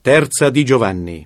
Terza di Giovanni.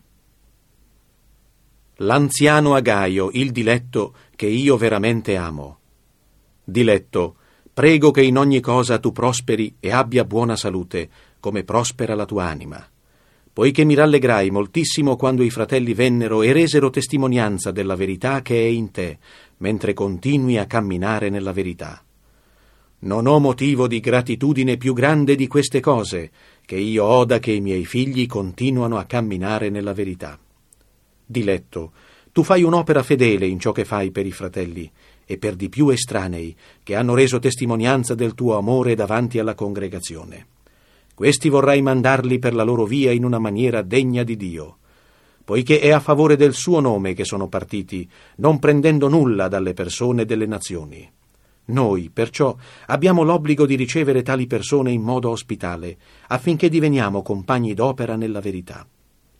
L'anziano Agaio, il diletto, che io veramente amo. Diletto, prego che in ogni cosa tu prosperi e abbia buona salute, come prospera la tua anima. Poiché mi rallegrai moltissimo quando i fratelli vennero e resero testimonianza della verità che è in te, mentre continui a camminare nella verità. Non ho motivo di gratitudine più grande di queste cose, che io oda che i miei figli continuano a camminare nella verità. Diletto, tu fai un'opera fedele in ciò che fai per i fratelli, e per di più estranei, che hanno reso testimonianza del tuo amore davanti alla congregazione. Questi vorrai mandarli per la loro via in una maniera degna di Dio, poiché è a favore del suo nome che sono partiti, non prendendo nulla dalle persone delle nazioni. Noi, perciò, abbiamo l'obbligo di ricevere tali persone in modo ospitale, affinché diveniamo compagni d'opera nella verità.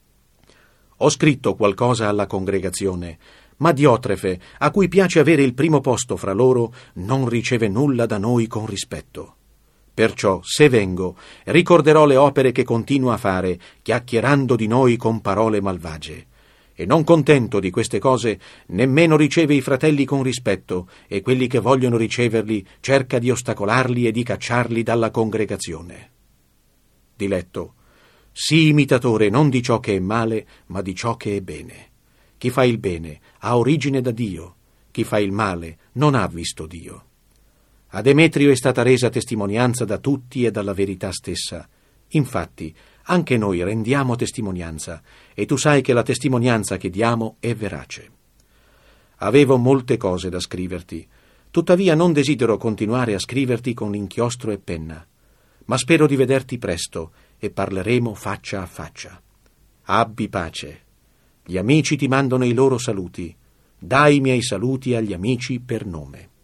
Ho scritto qualcosa alla congregazione, ma Diotrefe, a cui piace avere il primo posto fra loro, non riceve nulla da noi con rispetto. Perciò, se vengo, ricorderò le opere che continua a fare, chiacchierando di noi con parole malvagie. E non contento di queste cose, nemmeno riceve i fratelli con rispetto, e quelli che vogliono riceverli cerca di ostacolarli e di cacciarli dalla congregazione. Diletto, sii imitatore non di ciò che è male, ma di ciò che è bene. Chi fa il bene ha origine da Dio, chi fa il male non ha visto Dio. A Demetrio è stata resa testimonianza da tutti e dalla verità stessa. Infatti, anche noi rendiamo testimonianza, e tu sai che la testimonianza che diamo è verace. Avevo molte cose da scriverti, tuttavia non desidero continuare a scriverti con inchiostro e penna, ma spero di vederti presto e parleremo faccia a faccia. Abbi pace. Gli amici ti mandano i loro saluti. Dai i miei saluti agli amici per nome.